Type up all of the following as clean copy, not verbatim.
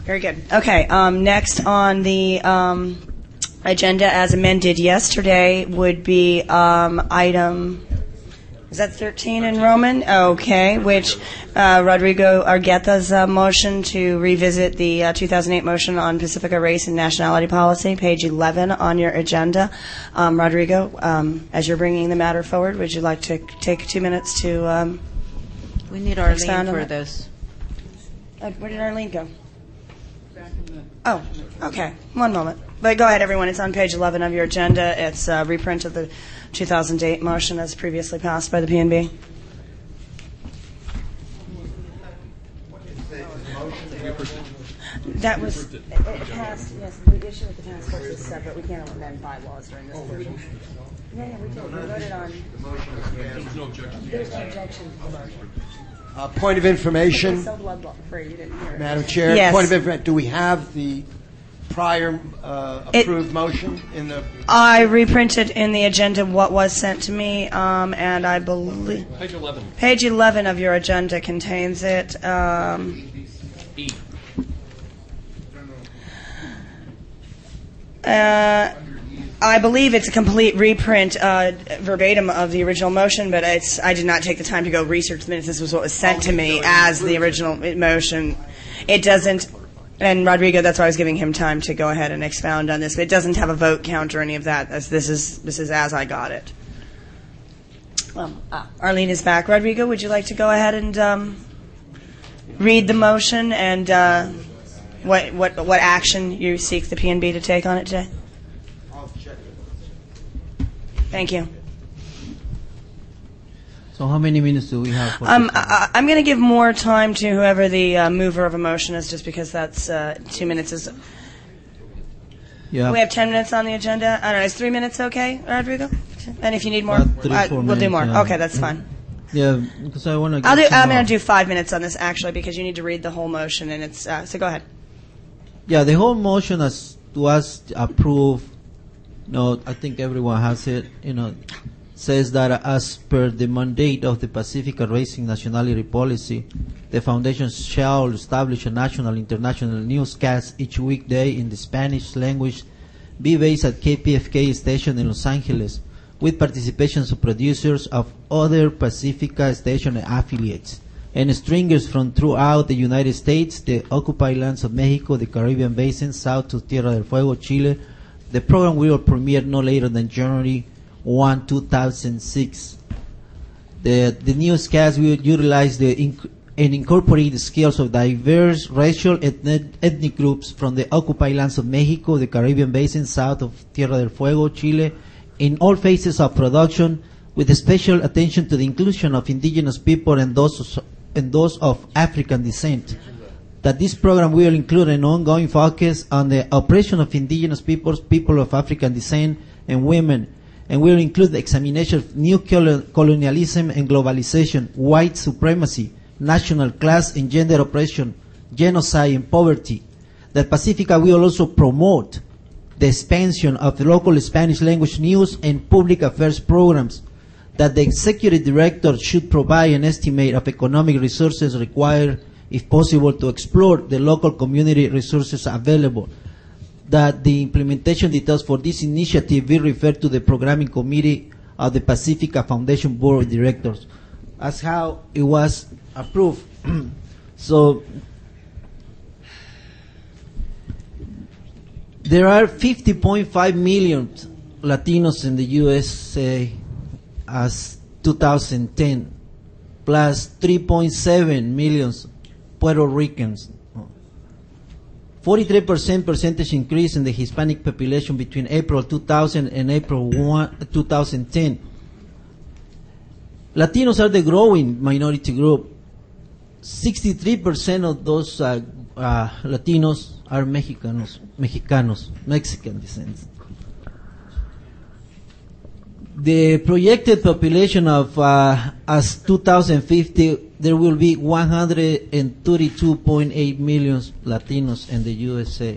Very good. Okay, next on the agenda as amended yesterday would be item, is that 13 in Roman? Okay, which Rodrigo Argueta's motion to revisit the 2008 motion on Pacifica race and nationality policy, page 11 on your agenda. Rodrigo, as you're bringing the matter forward, would you like to take 2 minutes to we need Arlene for this. Where did Arlene go? Oh, okay. One moment. But go ahead, everyone. It's on page 11 of your agenda. It's a reprint of the 2008 motion as previously passed by the PNB. That was, it passed, yes, the issue with the task force is separate. We can't amend bylaws during this portion. Yeah, we did. We voted on. There's no objection. There's no objection. Point of information, It's so blood-free, you didn't hear it. Madam Chair. Yes. Point of information. Do we have the prior approved motion in the? I reprinted in the agenda what was sent to me, and I believe Page 11. page 11 of your agenda contains it. E. I believe it's a complete reprint verbatim of the original motion, but I did not take the time to go research the minutes. This was what was sent to me as the original motion. It doesn't, and Rodrigo, that's why I was giving him time to go ahead and expound on this, but it doesn't have a vote count or any of that. As this is as I got it. Well, Arlene is back. Rodrigo, would you like to go ahead and read the motion and what action you seek the PNB to take on it today? Thank you. So how many minutes do we have for I'm going to give more time to whoever the mover of a motion is, just because that's 2 minutes. We have 10 minutes on the agenda. I don't know. Is 3 minutes okay, Rodrigo? And if you need more, we'll do more. Yeah. Okay, that's fine. Yeah, because I want to. I'm going to do 5 minutes on this, actually, because you need to read the whole motion, and it's so go ahead. Yeah, the whole motion was approved. I think everyone has it. Says that as per the mandate of the Pacifica Racing Nationality Policy, the Foundation shall establish a national international newscast each weekday in the Spanish language, be based at KPFK station in Los Angeles, with participations of producers of other Pacifica station affiliates, and stringers from throughout the United States, the occupied lands of Mexico, the Caribbean Basin, south to Tierra del Fuego, Chile. The program will premiere no later than January 1, 2006. The newscast will utilize and incorporate the skills of diverse racial ethnic groups from the occupied lands of Mexico, the Caribbean Basin, south of Tierra del Fuego, Chile, in all phases of production, with special attention to the inclusion of indigenous people and those of African descent. That this program will include an ongoing focus on the oppression of indigenous peoples, people of African descent, and women, and will include the examination of new colonialism and globalization, white supremacy, national class and gender oppression, genocide and poverty. That Pacifica will also promote the expansion of the local Spanish language news and public affairs programs. That the executive director should provide an estimate of economic resources required, if possible, to explore the local community resources available. That the implementation details for this initiative be referred to the programming committee of the Pacifica Foundation Board of Directors, as how it was approved. So there are 50.5 million Latinos in the USA as 2010, plus 3.7 million Puerto Ricans. 43% percentage increase in the Hispanic population between April 2000 and April 2010. Latinos are the growing minority group. 63% of those Latinos are Mexican descent. The projected population of as 2050, there will be 132.8 million Latinos in the USA.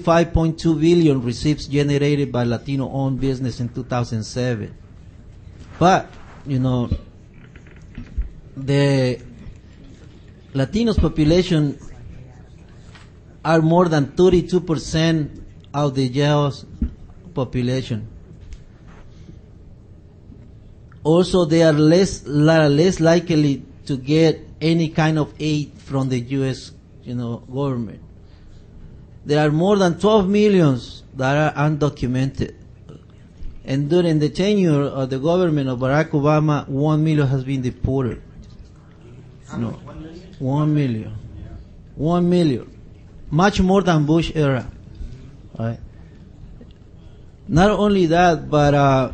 $345.2 billion receipts generated by Latino-owned business in 2007. But, the Latinos population are more than 32% of the jail's population. Also, they are less likely to get any kind of aid from the U.S. government. There are more than 12 millions that are undocumented. And during the tenure of the government of Barack Obama, 1 million has been deported. 1 million. 1 million. Much more than Bush era. Right? Not only that, but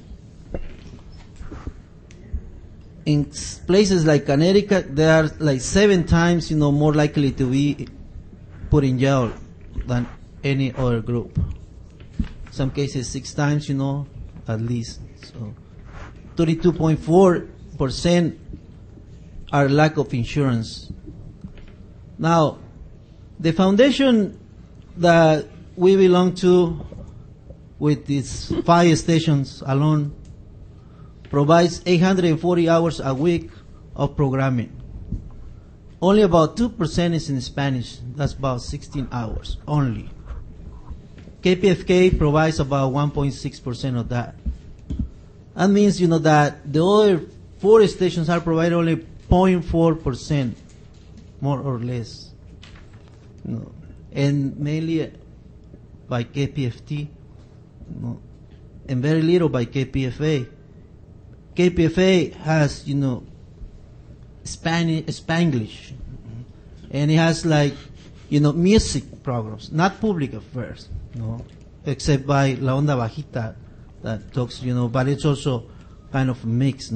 in places like Connecticut, they are like 7 times, more likely to be put in jail than any other group. Some cases 6 times, at least. So 32.4% are lack of insurance. Now, the foundation that we belong to, with its 5 stations alone, provides 840 hours a week of programming. Only about 2% is in Spanish. That's about 16 hours only. KPFK provides about 1.6% of that. That means, that the other 4 stations are providing only 0.4%, more or less. And mainly by KPFT, and very little by KPFA. KPFA has, Spanglish, and it has music programs, not public affairs, except by La Onda Bajita that talks, but it's also kind of mixed,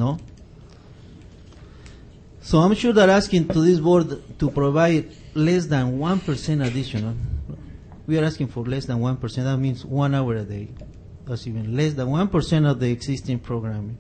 So I'm sure that asking to this board to provide less than 1% additional. We are asking for less than 1%. That means 1 hour a day. That's even less than 1% of the existing programming.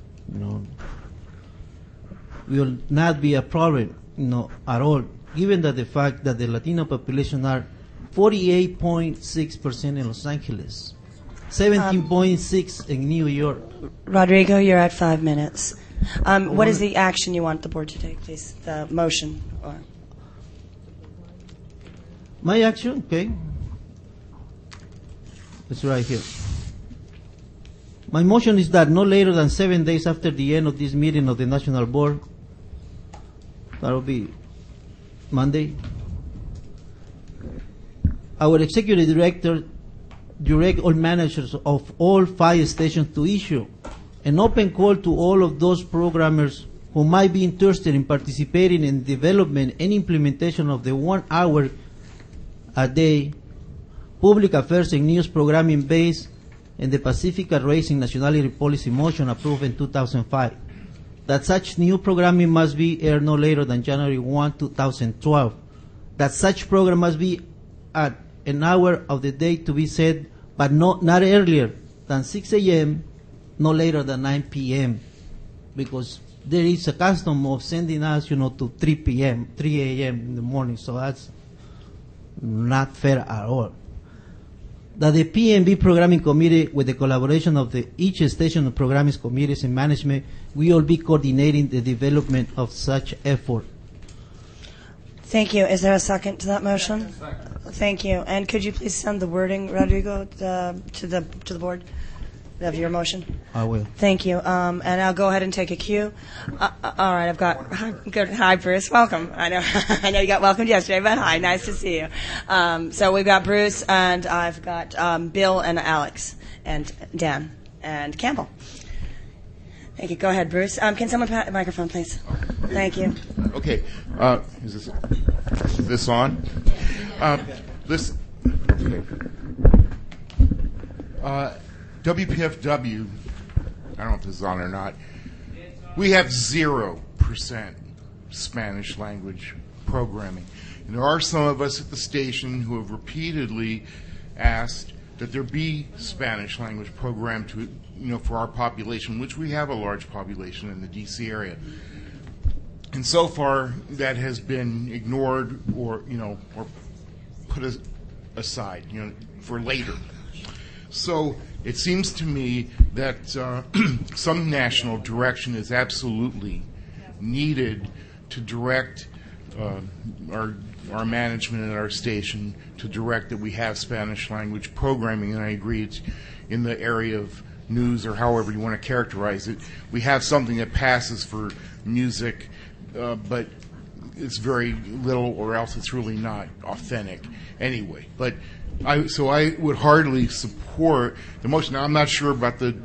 Will not be a problem, at all, given that the fact that the Latino population are 48.6% in Los Angeles, 17.6% in New York. Rodrigo, you're at 5 minutes. What is the action you want the board to take, please? The motion? My action, okay. It's right here. My motion is that no later than 7 days after the end of this meeting of the National Board, that will be Monday, our executive director direct all managers of all 5 stations to issue an open call to all of those programmers who might be interested in participating in development and implementation of the 1 hour a day public affairs and news programming based in the Pacifica Raising Nationality Policy Motion approved in 2005. That such new programming must be aired no later than January 1, 2012. That such program must be at an hour of the day to be set, but not earlier than 6 a.m., no later than 9 p.m., because there is a custom of sending us, to 3 p.m., 3 a.m. in the morning, so that's not fair at all. That the PNB Programming Committee, with the collaboration of each station of programming committees and management, we will be coordinating the development of such effort. Thank you. Is there a second to that motion? Second. Thank you. And could you please send the wording, Rodrigo, to the board of your motion? I will. Thank you. And I'll go ahead and take a cue. All right, I've got good. Hi, Bruce. Welcome. I know you got welcomed yesterday, but hi, nice to see you. So we've got Bruce, and I've got Bill and Alex and Dan and Campbell. Thank you. Go ahead, Bruce. Can someone pat the microphone, please? Thank you. Okay. Is this on? WPFW, I don't know if this is on or not, we have 0% Spanish language programming. And there are some of us at the station who have repeatedly asked that there be Spanish language program to, for our population, which we have a large population in the D.C. area. And so far, that has been ignored or put aside, for later. So it seems to me that some national direction is absolutely needed to direct our management at our station to direct that we have Spanish language programming, and I agree it's in the area of news or however you want to characterize it. We have something that passes for music, but it's very little, or else it's really not authentic anyway. But I would hardly support the motion. Now, I'm not sure about the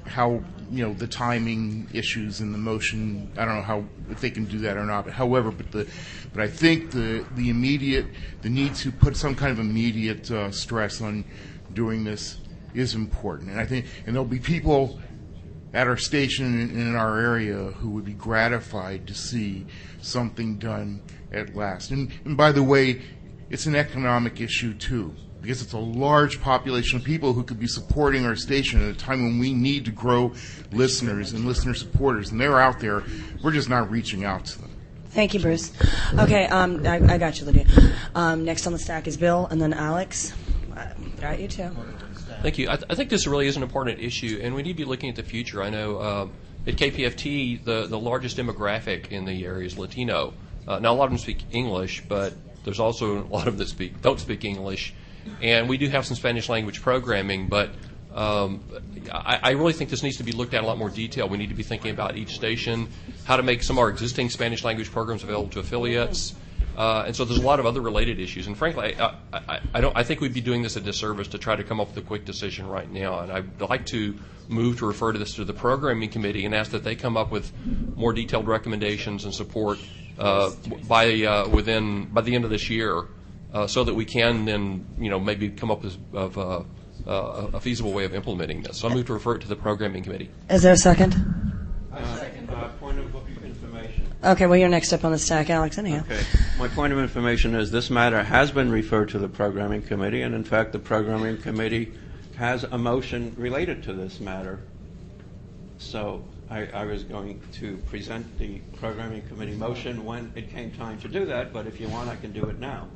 timing issues in the motion. I don't know if they can do that or not. But however, but I think the need to put some kind of immediate stress on doing this is important. And I think, and there'll be people at our station and in our area who would be gratified to see something done at last. And by the way, it's an economic issue too, because it's a large population of people who could be supporting our station at a time when we need to grow listeners and listener supporters, and they're out there. We're just not reaching out to them. Thank you, Bruce. Okay, I got you, Lydia. Next on the stack is Bill, and then Alex. Got you too. Thank you. I think this really is an important issue, and we need to be looking at the future. I know at KPFT, the largest demographic in the area is Latino. Now, a lot of them speak English, but there's also a lot of them that don't speak English. And we do have some Spanish language programming, but I really think this needs to be looked at in a lot more detail. We need to be thinking about each station, how to make some of our existing Spanish language programs available to affiliates. And so there's a lot of other related issues. And frankly, I think we'd be doing this a disservice to try to come up with a quick decision right now. And I'd like to move to refer to this to the programming committee and ask that they come up with more detailed recommendations and support by the end of this year, so that we can then maybe come up with a feasible way of implementing this. So I move to refer it to the programming committee. Is there a second? Point of information. Okay, well, you're next up on the stack, Alex, anyhow. Okay. My point of information is this matter has been referred to the programming committee, and in fact, the programming committee has a motion related to this matter. So I was going to present the programming committee motion when it came time to do that, but if you want, I can do it now.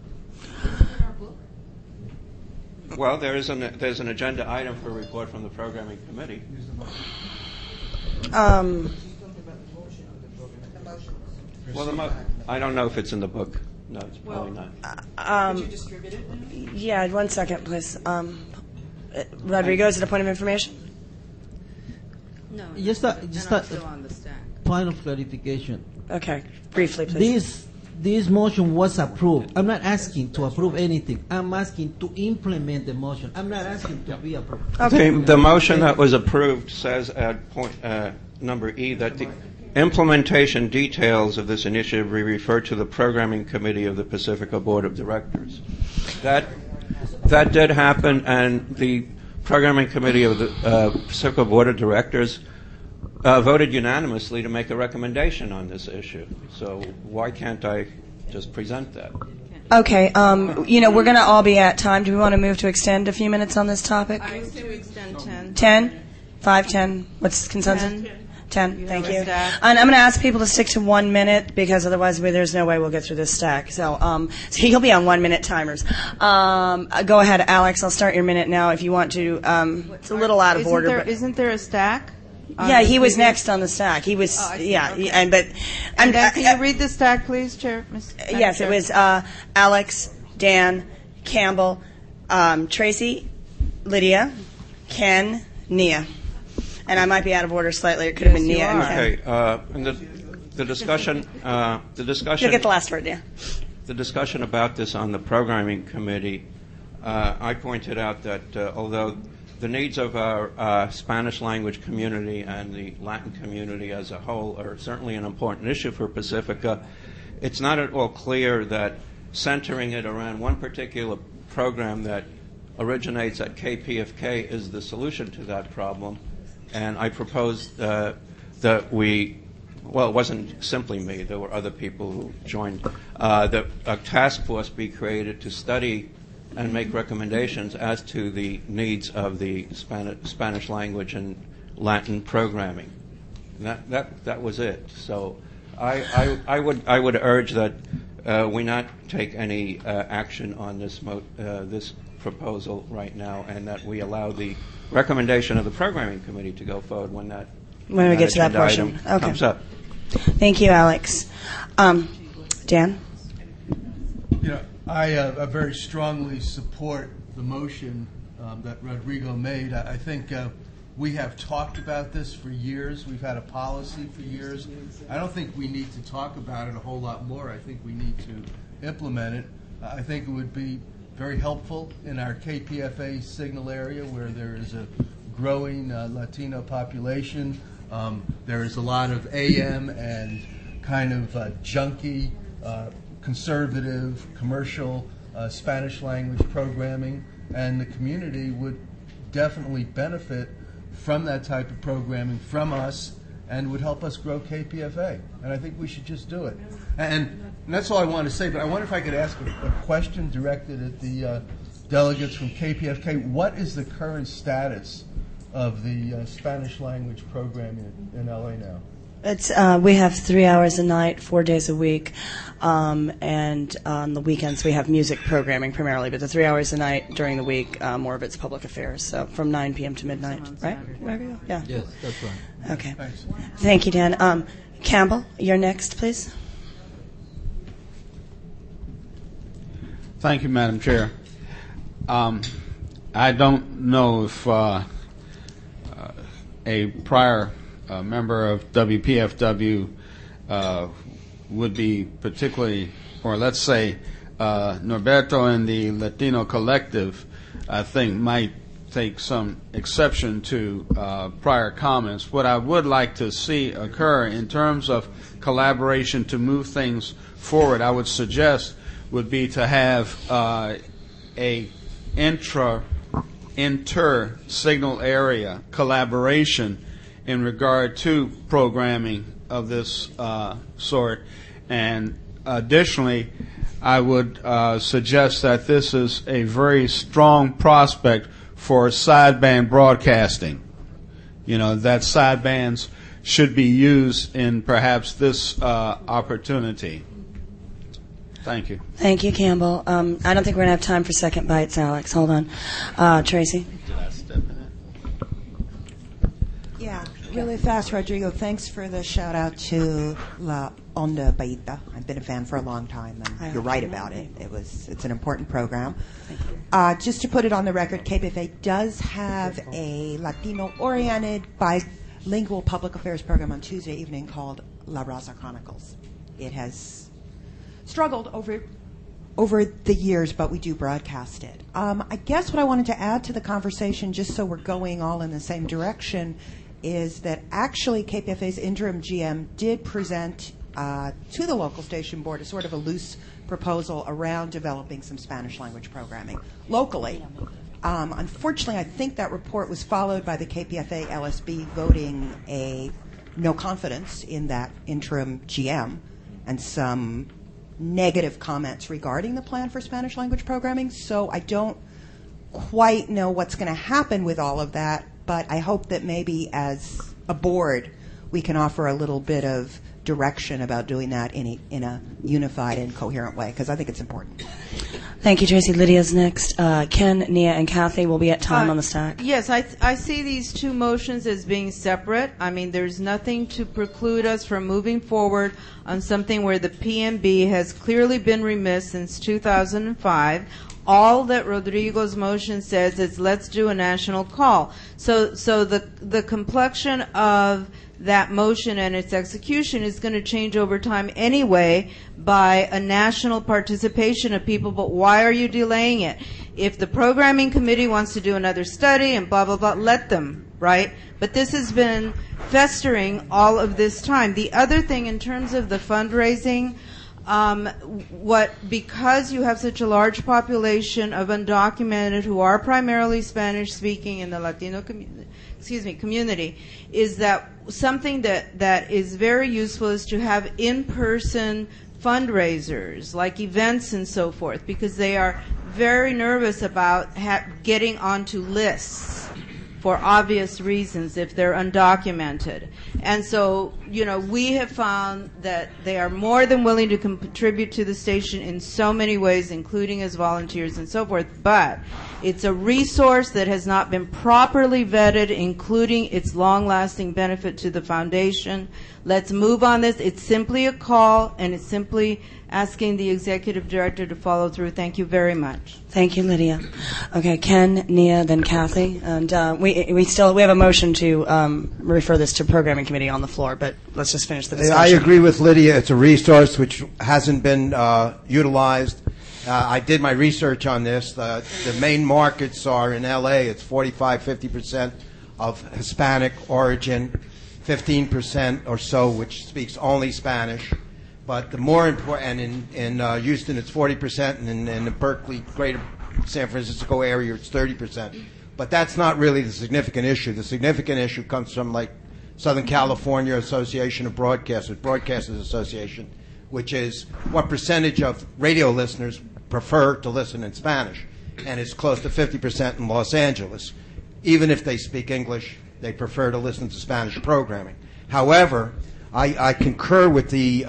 Well, there's an agenda item for a report from the programming committee. Well, I don't know if it's in the book. No, it's probably not. Did you distribute it? Yeah, 1 second, please. Rodrigo, is it a point of information? No. Just still on the stack. Point of clarification. Okay, briefly, please. This motion was approved. I'm not asking to approve anything. I'm asking to implement the motion. I'm not asking to be approved. Okay. The motion that was approved says at point number E that the implementation details of this initiative be referred to the programming committee of the Pacifica Board of Directors. That did happen, and the programming committee of the Pacifica Board of Directors voted unanimously to make a recommendation on this issue. So why can't I just present that? Okay. We're going to all be at time. Do we want to move to extend a few minutes on this topic? I say we extend 10. 10? 5, 10? What's consensus? 10. Thank you. And I'm going to ask people to stick to 1 minute, because otherwise there's no way we'll get through this stack. So he'll be on 1 minute timers. Go ahead, Alex. I'll start your minute now if you want to. It's a little out of order. Isn't there a stack? Yeah, he was next on the stack. He was, okay. Can you read the stack, please, Chair? Yes, Chair. It was Alex, Dan, Campbell, Tracy, Lydia, Ken, Nia. And I might be out of order slightly. It could have been Nia and Ken. Okay. And the discussion. You'll get the last word, yeah. The discussion about this on the programming committee, I pointed out that although the needs of our Spanish language community and the Latin community as a whole are certainly an important issue for Pacifica, it's not at all clear that centering it around one particular program that originates at KPFK is the solution to that problem. And I proposed that it wasn't simply me, there were other people who joined, that a task force be created to study and make recommendations as to the needs of the Spanish language and Latin programming. That was it. So I would urge that we not take any action on this proposal right now, and that we allow the recommendation of the programming committee to go forward when we get to that agenda portion. item Okay. comes up. Thank you, Alex. Dan? I very strongly support the motion that Rodrigo made. I think we have talked about this for years. We've had a policy for years. I don't think we need to talk about it a whole lot more. I think we need to implement it. I think it would be very helpful in our KPFA signal area where there is a growing Latino population. There is a lot of AM and kind of junky, conservative, commercial Spanish language programming, and the community would definitely benefit from that type of programming from us and would help us grow KPFA. And I think we should just do it. And that's all I want to say, but I wonder if I could ask a question directed at the delegates from KPFK. What is the current status of the Spanish language programming in LA now? It's we have 3 hours a night, 4 days a week, and on the weekends we have music programming primarily. But the 3 hours a night during the week, more of it's public affairs. So from 9 p.m. to midnight, right? Yeah. Yes, that's right. Okay. Thanks. Thank you, Dan. Campbell, you're next, please. Thank you, Madam Chair. I don't know if a prior member of WPFW would be particularly, or let's say Norberto and the Latino Collective, I think might take some exception to prior comments. What I would like to see occur in terms of collaboration to move things forward, I would suggest would be to have a inter-signal area collaboration in regard to programming of this sort. And additionally, I would suggest that this is a very strong prospect for sideband broadcasting. That sidebands should be used in perhaps this opportunity. Thank you. Thank you, Campbell. I don't think we're going to have time for second bites, Alex. Hold on. Tracy? Did I step in it? Yeah, really fast, Rodrigo. Thanks for the shout out to La Onda Baita. I've been a fan for a long time, and you're right about it. It's an important program. Just to put it on the record, KPFA does have a Latino-oriented bilingual public affairs program on Tuesday evening called La Raza Chronicles. It has struggled over the years, but we do broadcast it. I guess what I wanted to add to the conversation, just so we're going all in the same direction, is that actually KPFA's interim GM did present to the local station board a sort of a loose proposal around developing some Spanish language programming locally. Unfortunately, I think that report was followed by the KPFA LSB voting a no confidence in that interim GM and some negative comments regarding the plan for Spanish language programming. So I don't quite know what's going to happen with all of that, but I hope that maybe as a board we can offer a little bit of direction about doing that in a unified and coherent way, because I think it's important. Thank you, Tracy. Lydia's next. Ken, Nia, and Kathy will be at time on the stack. Yes, I see these two motions as being separate. I mean, there's nothing to preclude us from moving forward on something where the PMB has clearly been remiss since 2005. All that Rodrigo's motion says is let's do a national call. So the complexion of that motion and its execution is going to change over time anyway by a national participation of people, but why are you delaying it? If the programming committee wants to do another study and blah, blah, blah, let them, right? But this has been festering all of this time. The other thing in terms of the fundraising, because you have such a large population of undocumented who are primarily Spanish speaking in the Latino community, is that something that is very useful is to have in-person fundraisers, like events and so forth, because they are very nervous about getting onto lists. for obvious reasons if they're undocumented. And so, we have found that they are more than willing to contribute to the station in so many ways, including as volunteers and so forth, but it's a resource that has not been properly vetted, including its long-lasting benefit to the foundation. Let's move on this. It's simply a call, and it's simply asking the executive director to follow through. Thank you very much. Thank you, Lydia. Okay, Ken, Nia, then Kathy, and we have a motion to refer this to programming committee on the floor. But let's just finish the discussion. I agree with Lydia. It's a resource which hasn't been utilized. I did my research on this. The main markets are in L.A. It's 45-50% of Hispanic origin, 15% or so which speaks only Spanish. But the more important, and in Houston it's 40%, and in the Berkeley, greater San Francisco area it's 30%. But that's not really the significant issue. The significant issue comes from like Southern California Association of Broadcasters Association, which is what percentage of radio listeners prefer to listen in Spanish. And it's close to 50% in Los Angeles. Even if they speak English, they prefer to listen to Spanish programming. However, I concur with the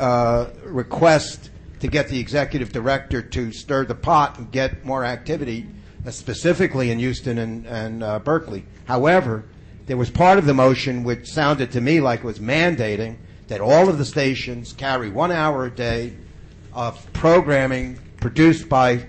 request to get the executive director to stir the pot and get more activity, specifically in Houston and Berkeley. However, there was part of the motion which sounded to me like it was mandating that all of the stations carry 1 hour a day of programming produced by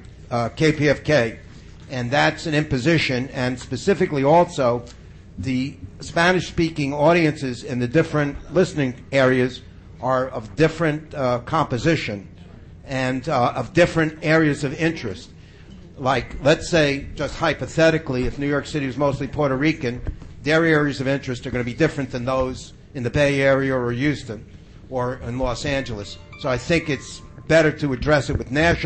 KPFK, and that's an imposition, and specifically also the Spanish-speaking audiences in the different listening areas are of different composition and of different areas of interest. Like, let's say, just hypothetically, if New York City was mostly Puerto Rican, their areas of interest are going to be different than those in the Bay Area or Houston or in Los Angeles. So I think it's better to address it with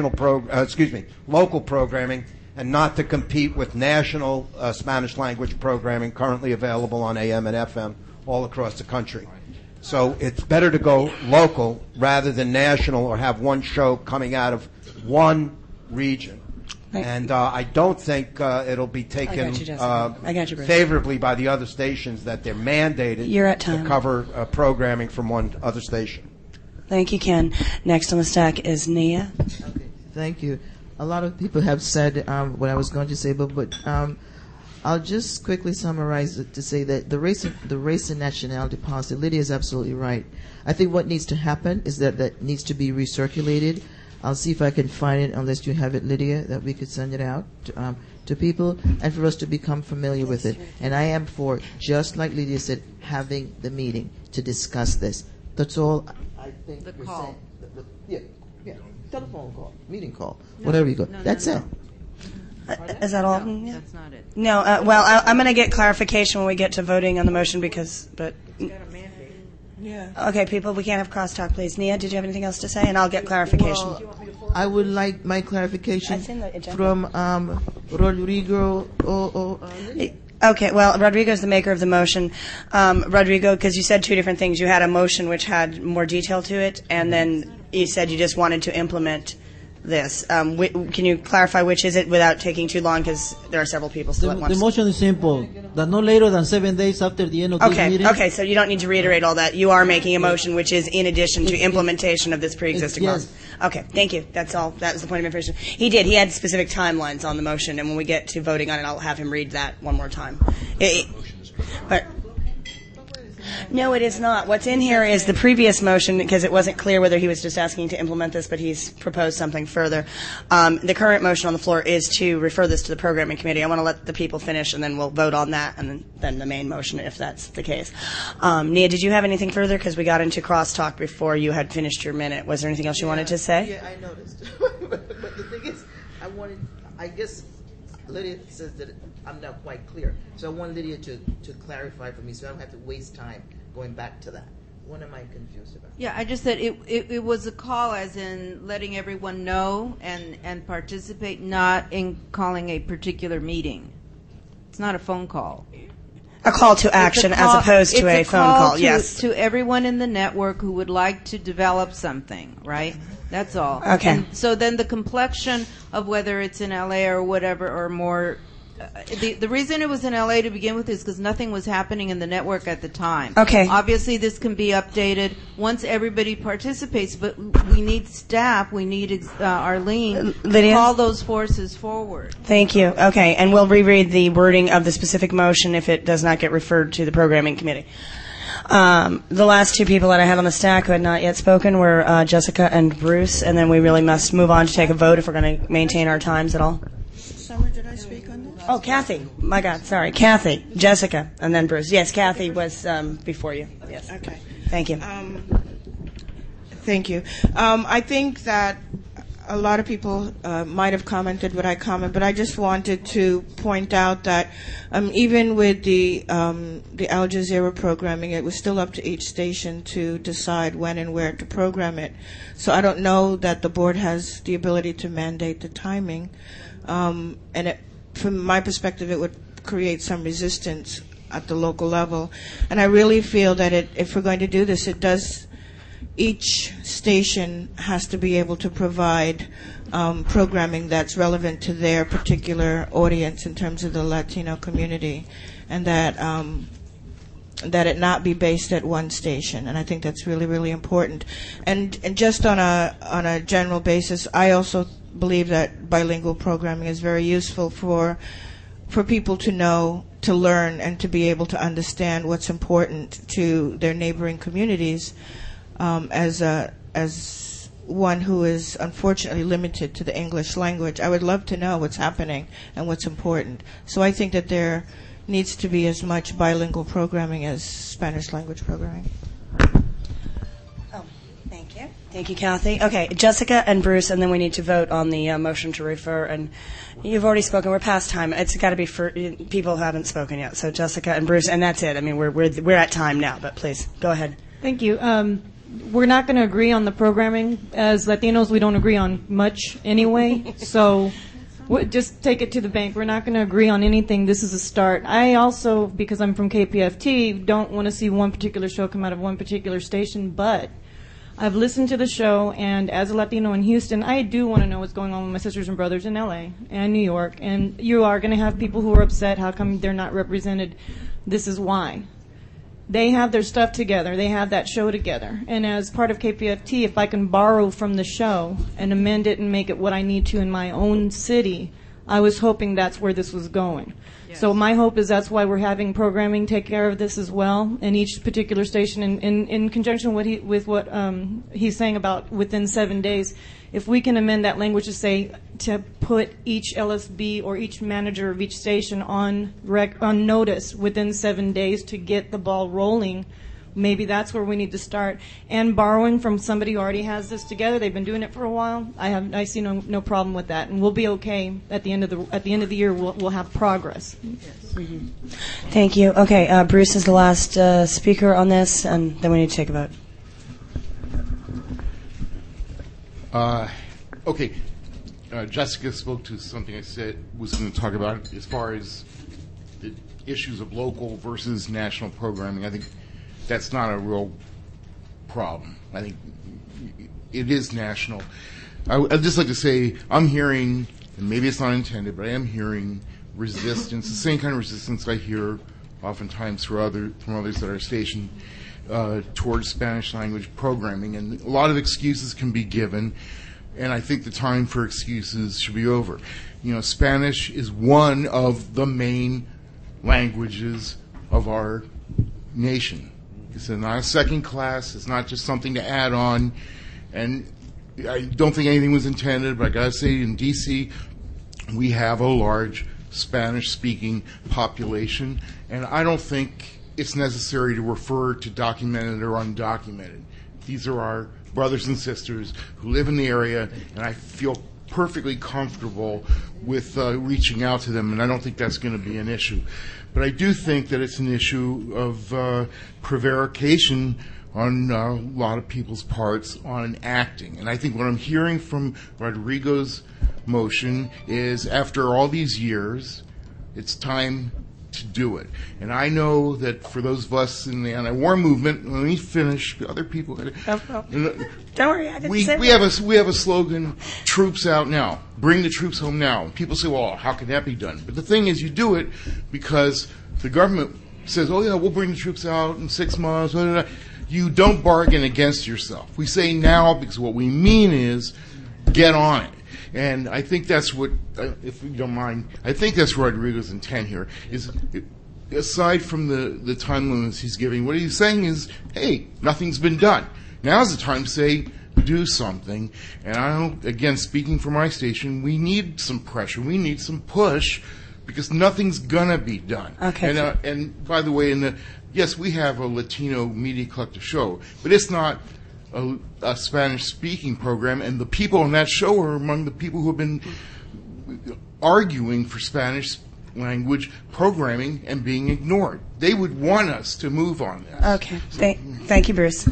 local programming, and not to compete with national Spanish language programming currently available on AM and FM all across the country. So it's better to go local rather than national, or have one show coming out of one region. And I don't think it'll be taken favorably by the other stations that they're mandated to cover programming from one other station. Thank you, Ken. Next on the stack is Nia. Okay, thank you. A lot of people have said what I was going to say, but I'll just quickly summarize it to say that the race and nationality policy, Lydia is absolutely right. I think what needs to happen is that needs to be recirculated. I'll see if I can find it, unless you have it, Lydia, that we could send it out to people, and for us to become familiar with it. And I am for, just like Lydia said, having the meeting to discuss this. That's all I think. The call. Yeah. Telephone call, meeting call, whatever you go. That's it. Is that all? No, that's not it. No, I'm going to get clarification when we get to voting on the motion Yeah. Okay, people, we can't have crosstalk, please. Nia, did you have anything else to say? And I'll get clarification. Well, I would like my clarification from Rodrigo. Okay, well, Rodrigo's the maker of the motion. Rodrigo, because you said two different things. You had a motion which had more detail to it, and then you said you just wanted to implement this. Can you clarify which is it without taking too long, because there are several people still at once? The motion is simple, that no later than 7 days after the end of this meeting. Okay, so you don't need to reiterate all that. You are making a motion which is in addition to implementation of this pre-existing law. Yes. Okay, thank you. That's all. That was the point of information. He had specific timelines on the motion, and when we get to voting on it, I'll have him read that one more time. No, it is not. What's in here is the previous motion, because it wasn't clear whether he was just asking to implement this, but he's proposed something further. The current motion on the floor is to refer this to the programming committee. I want to let the people finish, and then we'll vote on that, and then the main motion, if that's the case. Nia, did you have anything further? Because we got into crosstalk before you had finished your minute. Was there anything else you wanted to say? Yeah, I noticed. but the thing is, I guess Lydia says that I'm not quite clear. So I want Lydia to clarify for me, so I don't have to waste time going back to that. What am I confused about? Yeah, I just said it was a call, as in letting everyone know and participate, not in calling a particular meeting. It's not a phone call. A call to action as opposed to a phone call, yes. To everyone in the network who would like to develop something, right? That's all. Okay. And so then the complexion of whether it's in LA or whatever, or more The reason it was in LA to begin with is because nothing was happening in the network at the time. Okay. Obviously, this can be updated once everybody participates, but we need staff, we need Arlene Lydia? to call those forces forward. Thank you. Okay, and we'll reread the wording of the specific motion if it does not get referred to the programming committee. The last two people that I had on the stack who had not yet spoken were Jessica and Bruce, and then we really must move on to take a vote if we're going to maintain our times at all. Summer, did I speak on this? Oh, Kathy. My God, sorry. Kathy, Jessica, and then Bruce. Yes, Kathy was before you. Yes. Okay. Thank you. Thank you. I think that a lot of people might have commented what I commented, but I just wanted to point out that even with the Al Jazeera programming, it was still up to each station to decide when and where to program it. So I don't know that the board has the ability to mandate the timing. And from my perspective, it would create some resistance at the local level. And I really feel that if we're going to do this, each station has to be able to provide programming that's relevant to their particular audience in terms of the Latino community, and that it not be based at one station. And I think that's really, really important. And just on a general basis, I also believe that bilingual programming is very useful for people to know, to learn, and to be able to understand what's important to their neighboring communities. As one who is unfortunately limited to the English language, I would love to know what's happening and what's important. So I think that there needs to be as much bilingual programming as Spanish language programming. Thank you. Thank you, Kathy. Okay, Jessica and Bruce, and then we need to vote on the motion to refer. And you've already spoken. We're past time. It's got to be for people who haven't spoken yet. So Jessica and Bruce, and that's it. I mean, we're at time now. But please go ahead. Thank you. We're not going to agree on the programming. As Latinos, we don't agree on much anyway. So just take it to the bank. We're not going to agree on anything. This is a start. I also, because I'm from KPFT, don't want to see one particular show come out of one particular station, but I've listened to the show, and as a Latino in Houston, I do want to know what's going on with my sisters and brothers in LA and New York. And you are going to have people who are upset. How come they're not represented? This is why. They have their stuff together. They have that show together. And as part of KPFT, if I can borrow from the show and amend it and make it what I need to in my own city, I was hoping that's where this was going. Yes. So my hope is that's why we're having programming take care of this as well in each particular station in conjunction with what he's saying about within 7 days. If we can amend that language to say to put each LSB or each manager of each station on notice within 7 days to get the ball rolling, maybe that's where we need to start. And borrowing from somebody who already has this together, they've been doing it for a while. I see no problem with that, and we'll be okay at the end of the year. We'll have progress. Yes. Mm-hmm. Thank you. Okay, Bruce is the last speaker on this, and then we need to take a vote. Okay. Jessica spoke to something I said was going to talk about as far as the issues of local versus national programming. I think that's not a real problem. I think it is national. I'd just like to say I'm hearing, and maybe it's not intended, but I am hearing resistance, the same kind of resistance I hear oftentimes from others at our station towards Spanish language programming. And a lot of excuses can be given, and I think the time for excuses should be over. Spanish is one of the main languages of our nation. It's not a second class. It's not just something to add on. And I don't think anything was intended, but I got to say, in D.C., we have a large Spanish-speaking population, and I don't think it's necessary to refer to documented or undocumented. These are our brothers and sisters who live in the area, and I feel perfectly comfortable with reaching out to them, and I don't think that's going to be an issue. But I do think that it's an issue of prevarication on a lot of people's parts on acting. And I think what I'm hearing from Rodrigo's motion is, after all these years, it's time to do it. And I know that for those of us in the anti-war movement, let me finish. Other people, Don't worry, I didn't say we have a slogan: "Troops out now, bring the troops home now." People say, "Well, how can that be done?" But the thing is, you do it because the government says, "Oh yeah, we'll bring the troops out in 6 months." Blah, blah, blah. You don't bargain against yourself. We say now because what we mean is get on it. And I think that's what, if you don't mind, I think that's Rodrigo's intent here, is aside from the time limits he's giving, what he's saying is, hey, nothing's been done. Now's the time to say, do something. And I don't, again, speaking for my station, we need some pressure. We need some push because nothing's going to be done. Okay. And by the way, yes, we have a Latino media collective show, but it's not a Spanish-speaking program, and the people on that show are among the people who have been arguing for Spanish language programming and being ignored. They would want us to move on this. Okay. Thank you, Bruce.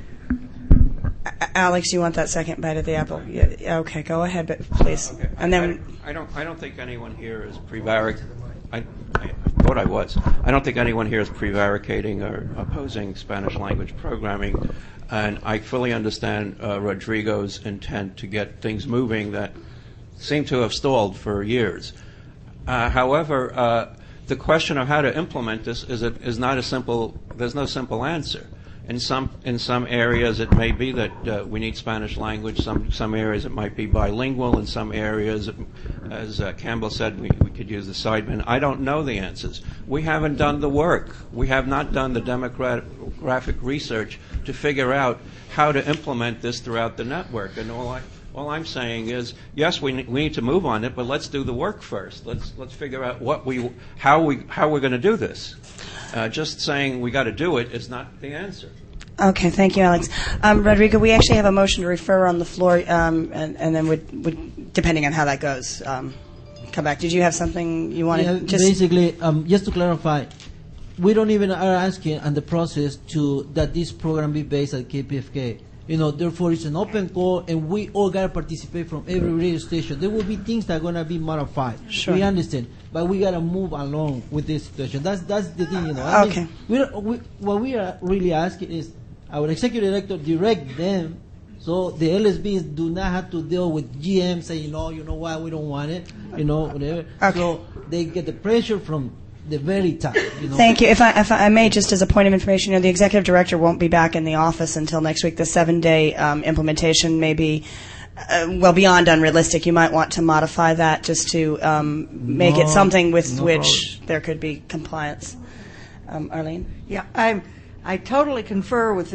Alex, you want that second bite of the apple? Yeah, okay, go ahead, but please. Okay. And then I don't think anyone here is prevaricating. I thought I was. I don't think anyone here is prevaricating or opposing Spanish language programming. And I fully understand Rodrigo's intent to get things moving that seem to have stalled for years. However, the question of how to implement this is not a simple. There's no simple answer. In some areas, it may be that we need Spanish language. Some areas it might be bilingual. In some areas, as Campbell said, we could use the Sidemen. I don't know the answers. We haven't done the work. We have not done the demographic research to figure out how to implement this throughout the network. And all I'm saying is, yes, we need to move on it, but let's do the work first. Let's figure out how we're going to do this. Just saying we got to do it is not the answer. Okay, thank you, Alex. Rodrigo, we actually have a motion to refer on the floor, and then would depending on how that goes, come back. Did you have something you wanted? Yeah, basically, just to clarify, we don't even are asking on the process that this program be based at KPFK. Therefore, it's an open call, and we all got to participate from every radio station. There will be things that are going to be modified. Sure. We understand, but we got to move along with this situation. That's the thing, Okay. What we are really asking is our executive director direct them, so the LSBs do not have to deal with GM saying, no, you know what, we don't want it, whatever. Okay. So they get the pressure from the very top. Thank you. If I may, just as a point of information, the executive director won't be back in the office until next week. The 7-day implementation may be beyond unrealistic. You might want to modify that just to make it something with which there could be compliance. Arlene? Yeah, I totally concur with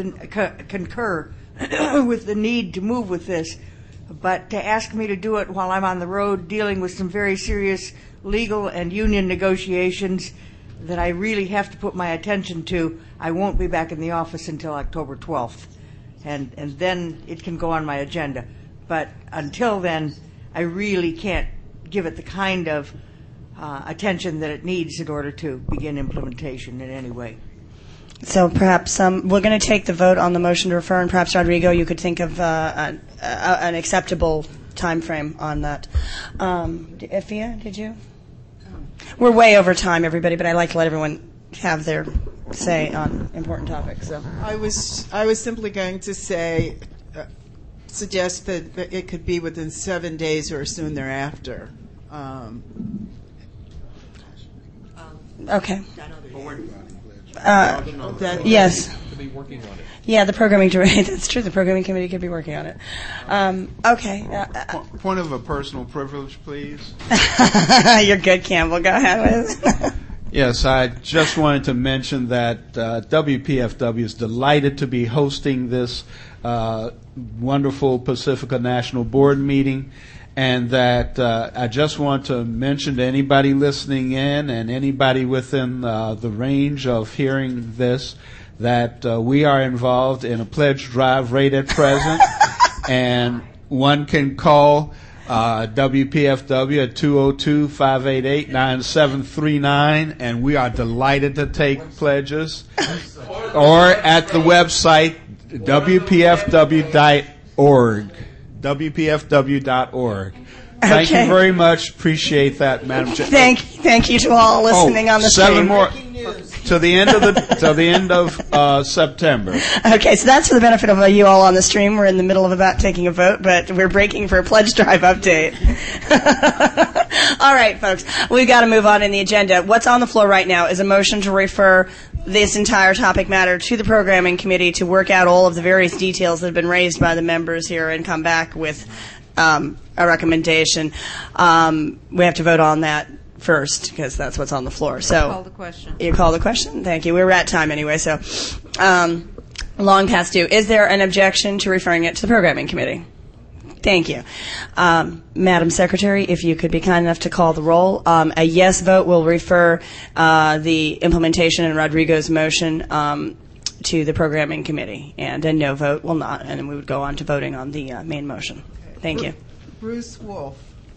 the need to move with this, but to ask me to do it while I'm on the road dealing with some very serious legal and union negotiations that I really have to put my attention to, I won't be back in the office until October 12th. And then it can go on my agenda. But until then, I really can't give it the kind of attention that it needs in order to begin implementation in any way. So perhaps we're going to take the vote on the motion to refer, and perhaps, Rodrigo, you could think of an acceptable time frame on that. Ifia, did you? We're way over time, everybody, but I like to let everyone have their say on important topics. So I was simply going to say, suggest that it could be within 7 days or soon thereafter. Okay. Yes. Could be working on it. Yeah, the programming director. That's true. The programming committee could be working on it. Okay. Point of a personal privilege, please. You're good, Campbell. Go ahead, Liz. Yes, I just wanted to mention that WPFW is delighted to be hosting this wonderful Pacifica National Board meeting, and that I just want to mention to anybody listening in and anybody within the range of hearing this that we are involved in a pledge drive right at present, and one can call WPFW at 202-588-9739, and we are delighted to take pledges, or at the website WPFW.org. WPFW.org. Thank Okay. you very much. Appreciate that, Madam Chair. Thank you to all listening on the seven stream. more to the end of September. Okay, so that's for the benefit of you all on the stream. We're in the middle of about taking a vote, but we're breaking for a pledge drive update. All right, folks, we've got to move on in the agenda. What's on the floor right now is a motion to refer this entire topic matter to the programming committee to work out all of the various details that have been raised by the members here and come back with a recommendation. We have to vote on that first because that's what's on the floor. So Call the question. You call the question? Thank you. We were at time anyway, so long past due. Is there an objection to referring it to the programming committee? Thank you. Madam Secretary, if you could be kind enough to call the roll. A yes vote will refer the implementation in Rodrigo's motion to the programming committee, and a no vote will not, and then we would go on to voting on the main motion. Thank you. Bruce Wolf.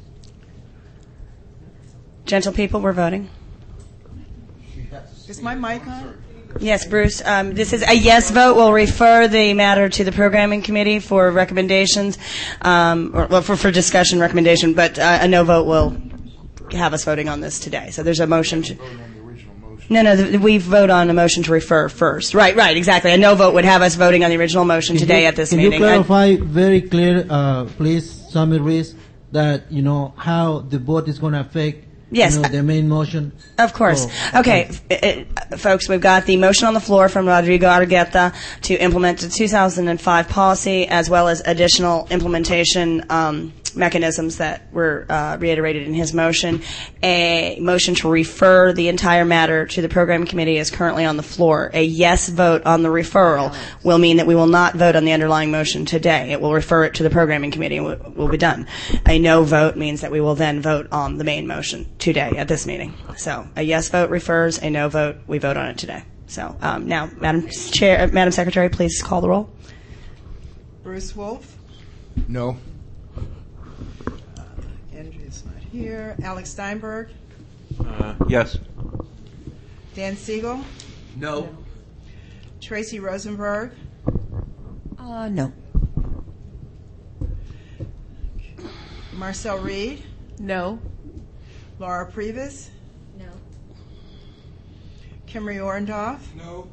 Gentle people, we're voting. Is my mic on? Yes, Bruce. This is a yes vote. We'll refer the matter to the programming committee for recommendations, for discussion recommendation, but a no vote will have us voting on this today. So there's a motion to... No, we vote on a motion to refer first. Right, exactly. A no vote would have us voting on the original motion today at this meeting. Can you clarify very clear, please, Sammy Reese, that, how the vote is going to affect Yes. the main motion? Of course. Okay, folks, we've got the motion on the floor from Rodrigo Argueta to implement the 2005 policy as well as additional implementation mechanisms that were reiterated in his motion. A motion to refer the entire matter to the program committee is currently on the floor. A yes vote on the referral will mean that we will not vote on the underlying motion today. It will refer it to the programming committee and we'll be done. A no vote means that we will then vote on the main motion today at this meeting. So a yes vote refers, a no vote, we vote on it today. So now, Madam Secretary, please call the roll. Bruce Wolf. No. Andrea's not here. Alex Steinberg. Yes. Dan Siegel. No. Tracy Rosenberg. No. Marcel Reed. No. Laura Previs. No. Kimry Orendorff. No.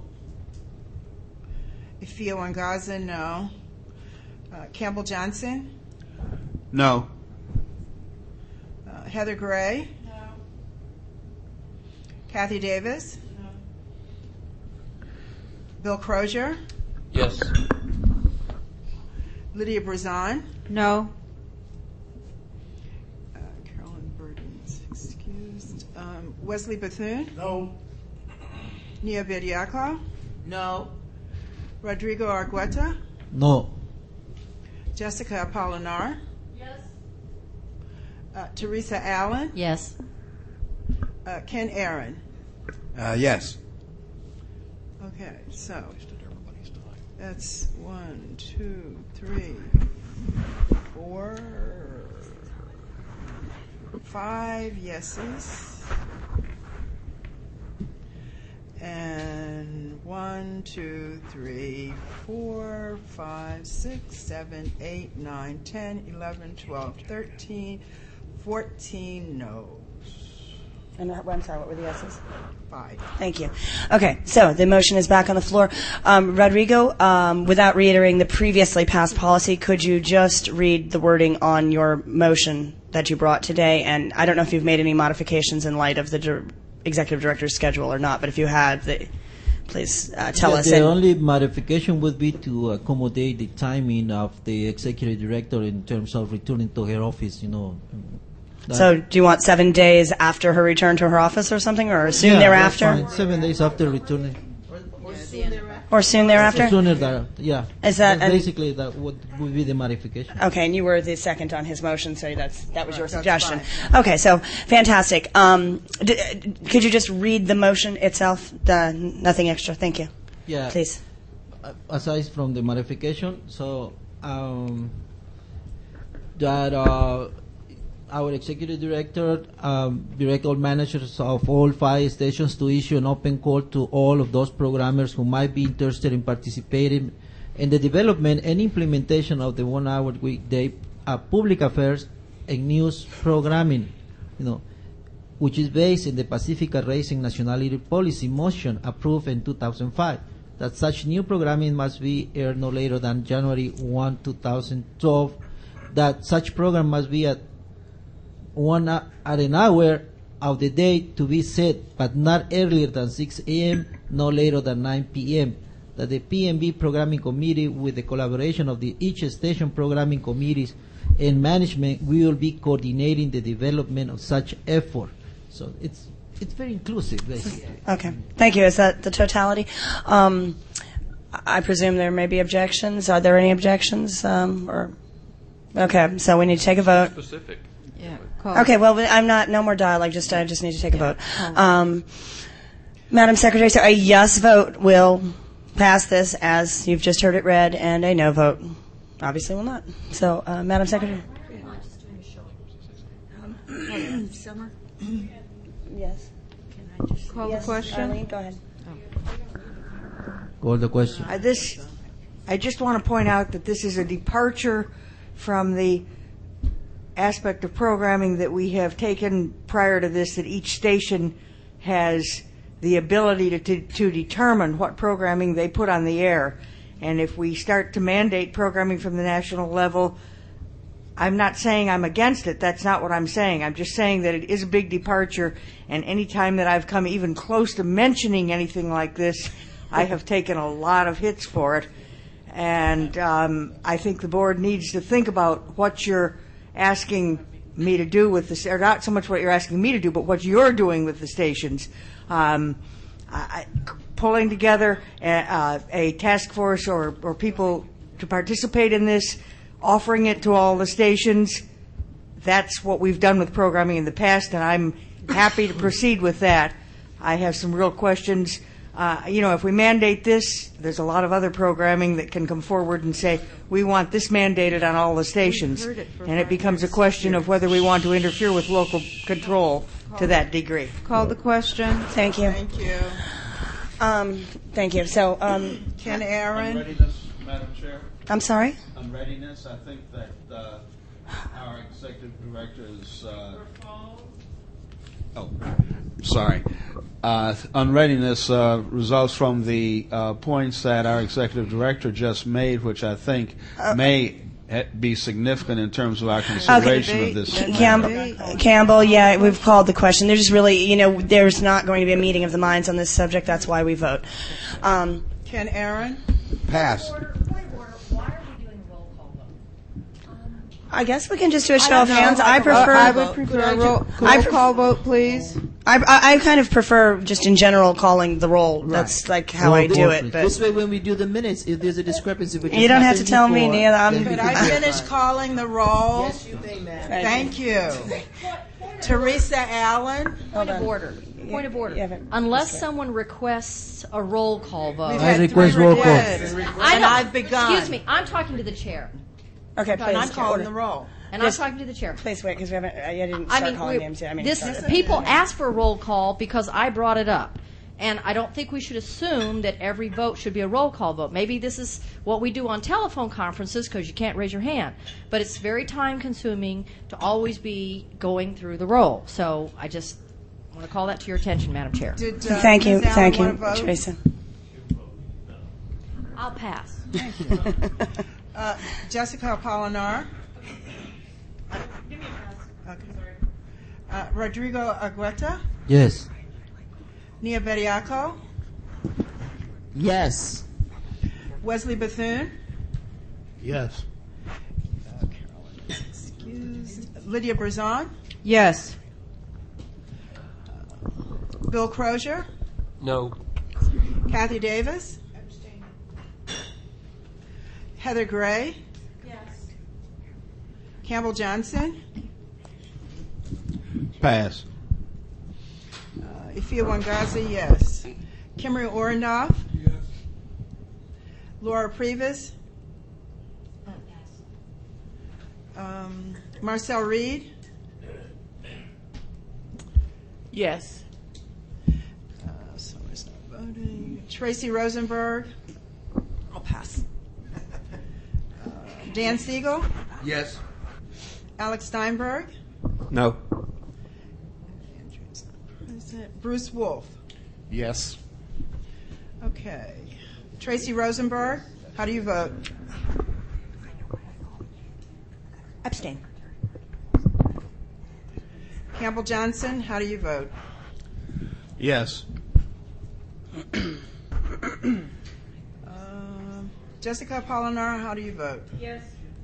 Ifia Wangaza, no. Campbell Johnson. No. Heather Gray. No. Kathy Davis. No. Bill Crozier. Yes. Lydia Brazan. No. Carolyn Burton's excused. Wesley Bethune. No. Nia Bediako. No. Rodrigo Argueta. No. Jessica Apolinar. Yes. Teresa Allen. Yes. Ken Aaron. Yes. Okay, so that's 1, 2, 3, 4, 5 yeses. And 1, 2, 3, 4, 5, 6, 7, 8, 9, 10, 11, 12, 13, 14 no's. And I'm sorry, what were the yeses? 5. Thank you. Okay, so the motion is back on the floor. Rodrigo, without reiterating the previously passed policy, could you just read the wording on your motion that you brought today? And I don't know if you've made any modifications in light of the executive director's schedule or not, but if you had, please tell us. The only modification would be to accommodate the timing of the executive director in terms of returning to her office, So do you want 7 days after her return to her office or something, or soon thereafter? That's fine. 7 days after returning. Or soon thereafter? Sooner than, yeah. Is that basically that would be the modification. Okay, and you were the second on his motion, so that was your That's suggestion. fine. Okay, so fantastic. Could you just read the motion itself? Nothing extra. Thank you. Yeah. Please. Aside from the modification, so that our executive director direct all managers of all 5 stations to issue an open call to all of those programmers who might be interested in participating in the development and implementation of the 1 hour weekday public affairs a news programming, which is based in the Pacifica Racing Nationality Policy motion approved in 2005, that such new programming must be aired no later than January 1, 2012, that such program must be at an hour of the day to be set, but not earlier than 6 a.m., no later than 9 p.m., that the PMB Programming Committee, with the collaboration of each station programming committees and management, will be coordinating the development of such effort. So it's very inclusive, basically. Okay. Thank you. Is that the totality? I presume there may be objections. Are there any objections? Okay, so we need to take a vote. Specific. Yeah. Okay, well, no more dialogue. I just need to take a vote. Madam Secretary, so a yes vote will pass this as you've just heard it read, and a no vote obviously will not. So, Madam Secretary. Summer? Yes. Can I just Call the question? Arlene, go ahead. Call the question. I just want to point out that this is a departure from the aspect of programming that we have taken prior to this, that each station has the ability to determine what programming they put on the air. And if we start to mandate programming from the national level, I'm not saying I'm against it. That's not what I'm saying. I'm just saying that it is a big departure, and any time that I've come even close to mentioning anything like this, I have taken a lot of hits for it. And I think the board needs to think about what you're asking me to do with this, or not so much what you're asking me to do, but what you're doing with the stations. Pulling together a task force or people to participate in this, offering it to all the stations, that's what we've done with programming in the past, and I'm happy to proceed with that. I have some real questions. If we mandate this, there's a lot of other programming that can come forward and say, we want this mandated on all the stations. And it becomes a question of whether we want to interfere with local control to that degree. Call the question. Thank you. Thank you. Thank you. So, Ken Aaron. On readiness, Madam Chair. I'm sorry? On readiness, I think that our executive director is. Sorry. On readiness results from the points that our executive director just made, which I think may be significant in terms of our consideration of this. Campbell, yeah, we've called the question. There's really, there's not going to be a meeting of the minds on this subject. That's why we vote. Ken Aaron. Pass. I guess we can just do a show of hands. I prefer. I would prefer a roll call vote, please. I kind of prefer just in general calling the roll. That's like how I do it. But this way, when we do the minutes, if there's a discrepancy, you don't have to tell me, Neil. Could I finish calling the roll? Yes, you may, ma'am. Thank you. Teresa Allen. Point of order. Point of order. Unless someone requests a roll call vote. I request roll call. I know. I've begun. Excuse me. I'm talking to the chair. Okay, please. And I'm calling the roll. And I'm talking to the chair. Please wait, because we haven't. I didn't start calling names yet. People asked for a roll call because I brought it up. And I don't think we should assume that every vote should be a roll call vote. Maybe this is what we do on telephone conferences because you can't raise your hand. But it's very time-consuming to always be going through the roll. So I just want to call that to your attention, Madam Chair. Thank you, Teresa. I'll pass. Jessica Apolinar. Okay. Rodrigo Argueta. Yes. Nia Bediaco. Yes. Wesley Bethune. Yes. Excused. Lydia Brazon. Yes. Bill Crozier. No. Kathy Davis. Heather Gray. Yes. Campbell Johnson. Pass. Ifia Wangazi, yes. Kimberly Orendorff. Yes. Laura Previs. Marcel Reed. Yes. Someone's not voting. Tracy Rosenberg. I'll pass. Dan Siegel. Yes. Alex Steinberg? No. Bruce Wolf? Yes. Okay. Tracy Rosenberg, how do you vote? Abstain. Campbell Johnson, how do you vote? Yes. Jessica Apolinar, how do you vote? Yes.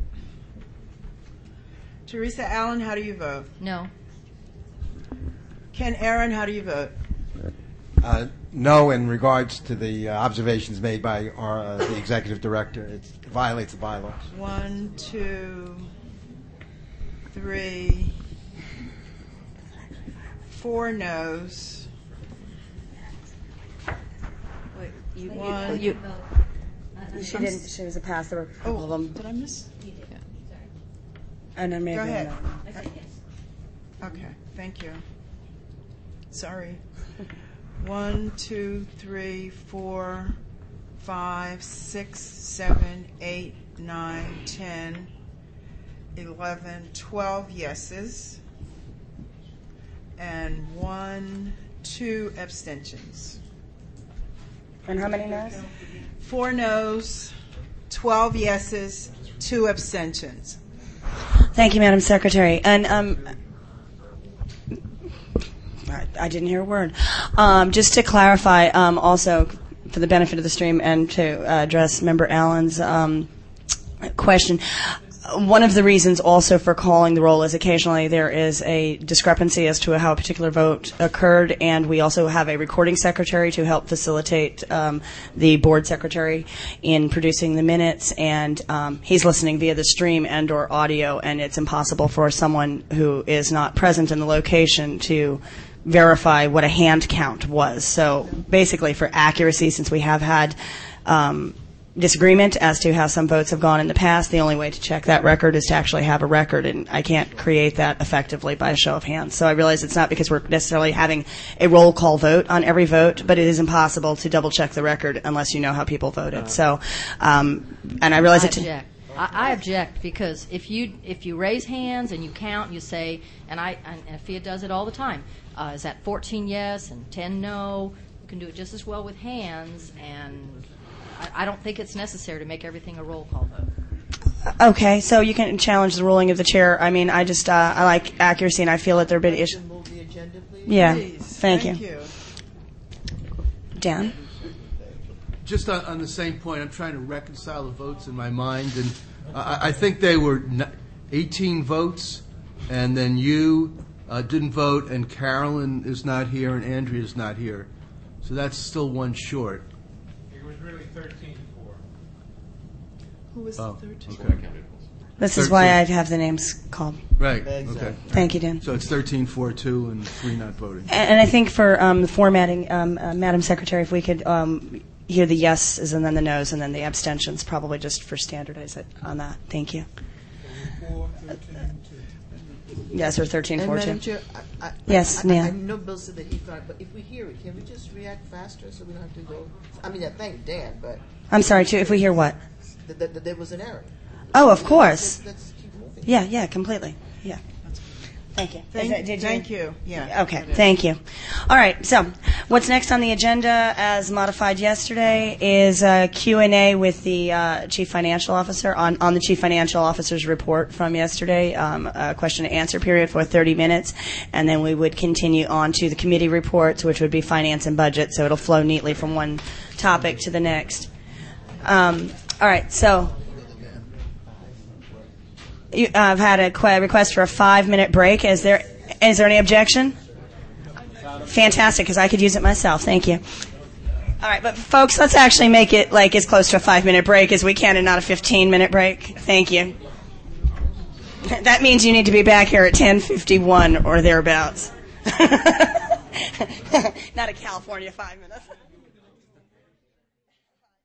Teresa Allen, how do you vote? No. Ken Aaron, how do you vote? No, in regards to the observations made by the executive director. It violates the bylaws. 1, 2, 3, 4 noes. Wait, She didn't. She was a pass. There were a couple of them. Did I miss? And then maybe Go ahead. another one. Okay, thank you. Sorry. 1, 2, 3, 4, 5, 6, 7, 8, 9, 10, 11, 12 yeses, and 1, 2 abstentions. And how many no's? 4 no's, 12 yeses, 2 abstentions. Thank you, Madam Secretary. And I didn't hear a word. Just to clarify, also for the benefit of the stream and to address Member Allen's question, one of the reasons also for calling the roll is occasionally there is a discrepancy as to how a particular vote occurred, and we also have a recording secretary to help facilitate the board secretary in producing the minutes, and he's listening via the stream and or audio, and it's impossible for someone who is not present in the location to verify what a hand count was. So basically for accuracy, since we have had disagreement as to how some votes have gone in the past, the only way to check that record is to actually have a record, and I can't create that effectively by a show of hands. So I realize it's not because we're necessarily having a roll call vote on every vote, but it is impossible to double check the record unless you know how people voted. So, and I realize I object because if you raise hands and you count, you say, and Afia does it all the time, is that 14 yes and 10 no? You can do it just as well with hands, and I don't think it's necessary to make everything a roll call vote. Okay, so you can challenge the ruling of the chair. I mean, I just I like accuracy, and I feel that there have been issues. Yeah, thank you. Dan? Just on the same point, I'm trying to reconcile the votes in my mind, and I think they were 18 votes, and then you didn't vote, and Carolyn is not here, and Andrea is not here. So that's still one short. It was really 13-4. Who was 13? Okay. This is why I have the names called. Right. Okay. Thank you, Dan. So it's 13-4-2 and 3 not voting. And I think for the formatting, Madam Secretary, if we could hear the yeses and then the noes and then the abstentions, probably just for standardize it on that. Thank you. 4-13-2. Yes, or 13-4-2. Madam Chair, Yes, I Nan. know Bill said that he thought, but if we hear it, can we just react faster so we don't have to go? I mean, I thank Dan, but I'm sorry, too, if we hear what? that there was an error. Oh, of course. Let's keep moving. Yeah, completely. Yeah. Thank you. Thank you. Yeah. Okay, thank you. All right, so what's next on the agenda as modified yesterday is Q&A with the Chief Financial Officer on the Chief Financial Officer's report from yesterday, a question and answer period for 30 minutes, and then we would continue on to the committee reports, which would be finance and budget, so it'll flow neatly from one topic to the next. All right, so I've had a request for a 5-minute break. Is there any objection? Fantastic, because I could use it myself. Thank you. All right, but folks, let's actually make it like as close to a 5-minute break as we can and not a 15-minute break. Thank you. That means you need to be back here at 10:51 or thereabouts. Not a California 5 minutes.